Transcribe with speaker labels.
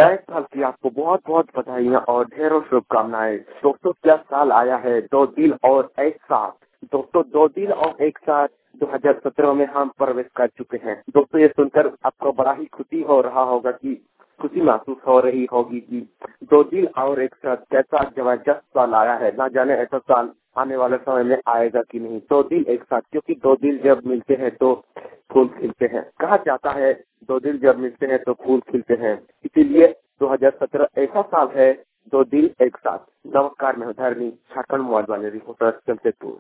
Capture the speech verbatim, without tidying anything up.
Speaker 1: नए साल की आपको बहुत बहुत बधाइयाँ और ढेरों शुभकामनाएं। दोस्तों क्या साल आया है, दो दिल और एक साथ। दोस्तों दो दिल और एक साथ दो हज़ार सत्रह में हम प्रवेश कर चुके हैं। दोस्तों ये सुनकर आपको बड़ा ही खुशी हो रहा होगा कि खुशी महसूस हो रही होगी कि दो दिल और एक साथ कैसा जबरदस्त साल आया है। ना जाने ऐसा साल आने वाले समय में आएगा कि नहीं। दो दिल एक साथ, क्योंकि दो दिल जब मिलते हैं तो फूल खिलते हैं। कहा जाता है दो दिल जब मिलते हैं तो फूल खिलते हैं। इसीलिए दो हज़ार सत्रह ऐसा साल है, दो दिल एक साथ। नमस्कार, मैं धरनी झारखंड मोबाइल वाले रिपोर्टर जमशेदपुर।